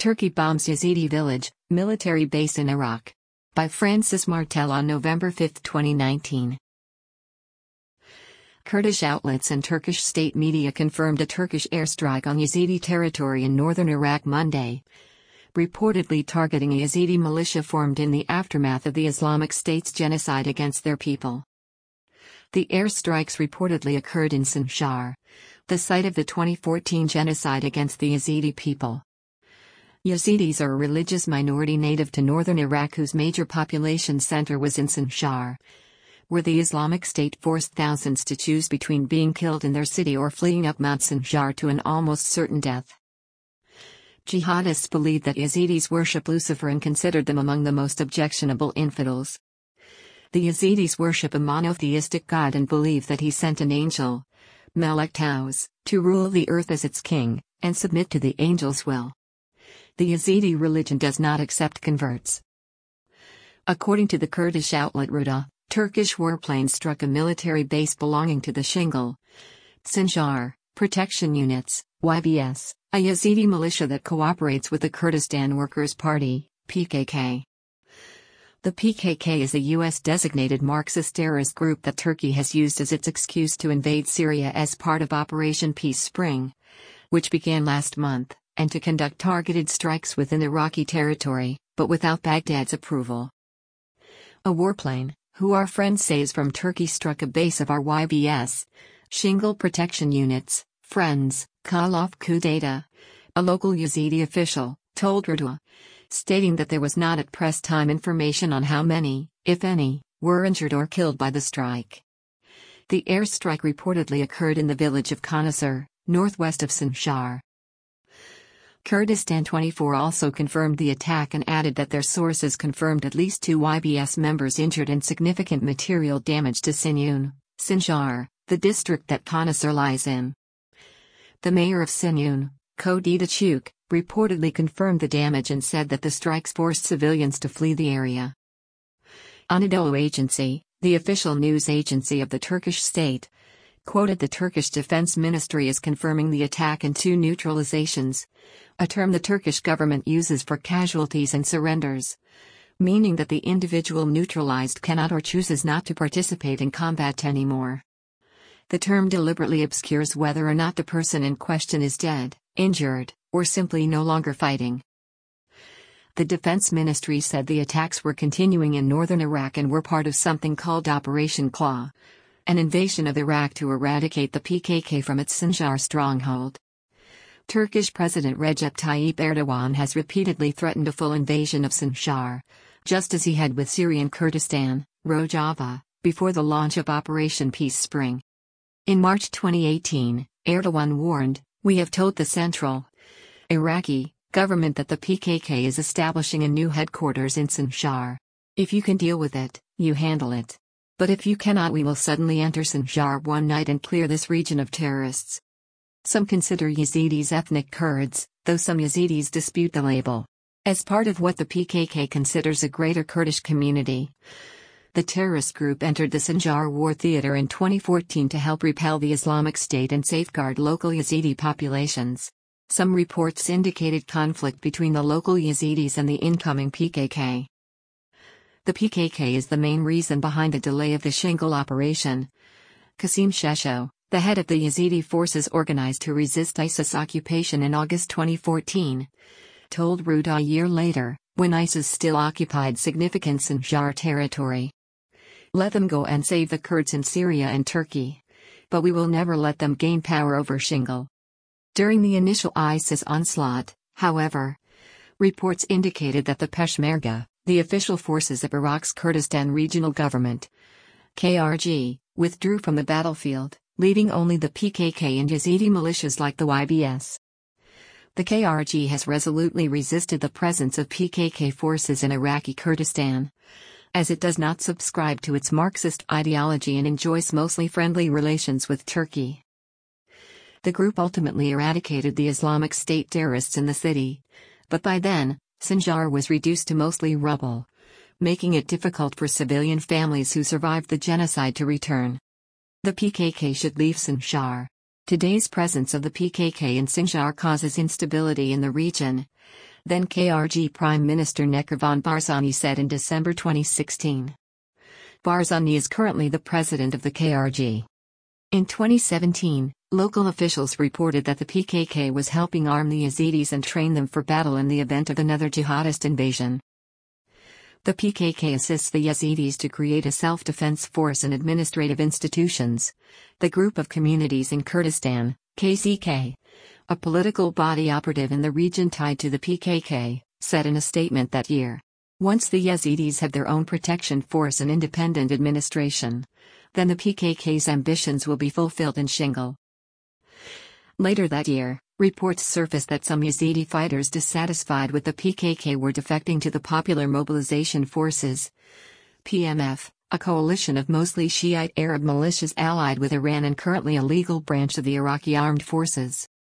Turkey bombs Yazidi village, military base in Iraq. By Francis Martel on November 5, 2019. Kurdish outlets and Turkish state media confirmed a Turkish airstrike on Yazidi territory in northern Iraq Monday, reportedly targeting a Yazidi militia formed in the aftermath of the Islamic State's genocide against their people. The airstrikes reportedly occurred in Sinjar, the site of the 2014 genocide against the Yazidi people. Yazidis are a religious minority native to northern Iraq whose major population center was in Sinjar, where the Islamic State forced thousands to choose between being killed in their city or fleeing up Mount Sinjar to an almost certain death. Jihadists believe that Yazidis worship Lucifer and considered them among the most objectionable infidels. The Yazidis worship a monotheistic God and believe that he sent an angel, Melek Taus, to rule the earth as its king, and submit to the angel's will. The Yazidi religion does not accept converts. According to the Kurdish outlet Ruda, Turkish warplanes struck a military base belonging to the Shingal Sinjar Protection Units, YBS, a Yazidi militia that cooperates with the Kurdistan Workers' Party, PKK. The PKK is a U.S.-designated Marxist terrorist group that Turkey has used as its excuse to invade Syria as part of Operation Peace Spring, which began last month, and to conduct targeted strikes within Iraqi territory, but without Baghdad's approval. A warplane, who our friends say is from Turkey, struck a base of our YBS, Shingal Protection Units, friends, Khalaf Kudata, a local Yazidi official, told Ruda, stating that there was not at press time information on how many, if any, were injured or killed by the strike. The airstrike reportedly occurred in the village of Khanasar, northwest of Sinjar. Kurdistan 24 also confirmed the attack and added that their sources confirmed at least 2 YBS members injured and significant material damage to Sinjar, the district that Khanasar lies in. The mayor of Sinjar, Kodi Dachuk, reportedly confirmed the damage and said that the strikes forced civilians to flee the area. Anadolu Agency, the official news agency of the Turkish state, quoted the Turkish Defense Ministry as confirming the attack and 2 neutralizations, a term the Turkish government uses for casualties and surrenders, meaning that the individual neutralized cannot or chooses not to participate in combat anymore. The term deliberately obscures whether or not the person in question is dead, injured, or simply no longer fighting. The Defense Ministry said the attacks were continuing in northern Iraq and were part of something called Operation Claw, an invasion of Iraq to eradicate the PKK from its Sinjar stronghold. Turkish President Recep Tayyip Erdogan has repeatedly threatened a full invasion of Sinjar, just as he had with Syrian Kurdistan, Rojava, before the launch of Operation Peace Spring. In March 2018, Erdogan warned, "We have told the central Iraqi government that the PKK is establishing a new headquarters in Sinjar. If you can deal with it, you handle it. But if you cannot, we will suddenly enter Sinjar one night and clear this region of terrorists." Some consider Yazidis ethnic Kurds, though some Yazidis dispute the label. As part of what the PKK considers a greater Kurdish community, the terrorist group entered the Sinjar war theater in 2014 to help repel the Islamic State and safeguard local Yazidi populations. Some reports indicated conflict between the local Yazidis and the incoming PKK. The PKK is the main reason behind the delay of the Shingal operation. Qasim Shesho, the head of the Yazidi forces organized to resist ISIS occupation in August 2014, told Ruda a year later, when ISIS still occupied significant Sinjar territory. "Let them go and save the Kurds in Syria and Turkey. But we will never let them gain power over Shingal." During the initial ISIS onslaught, however, reports indicated that the Peshmerga, the official forces of Iraq's Kurdistan Regional Government, KRG, withdrew from the battlefield, leaving only the PKK and Yazidi militias like the YBS. The KRG has resolutely resisted the presence of PKK forces in Iraqi Kurdistan, as it does not subscribe to its Marxist ideology and enjoys mostly friendly relations with Turkey. The group ultimately eradicated the Islamic State terrorists in the city, but by then, Sinjar was reduced to mostly rubble, making it difficult for civilian families who survived the genocide to return. The PKK should leave Sinjar. Today's presence of the PKK in Sinjar causes instability in the region, then KRG Prime Minister Nechervan Barzani said in December 2016. Barzani is currently the president of the KRG. In 2017, local officials reported that the PKK was helping arm the Yazidis and train them for battle in the event of another jihadist invasion. The PKK assists the Yazidis to create a self-defense force and administrative institutions. The Group of Communities in Kurdistan, KCK, a political body operative in the region tied to the PKK, said in a statement that year. Once the Yazidis have their own protection force and independent administration, then the PKK's ambitions will be fulfilled in Shingal. Later that year, reports surfaced that some Yazidi fighters dissatisfied with the PKK were defecting to the Popular Mobilization Forces, PMF, a coalition of mostly Shiite Arab militias allied with Iran and currently a legal branch of the Iraqi armed forces.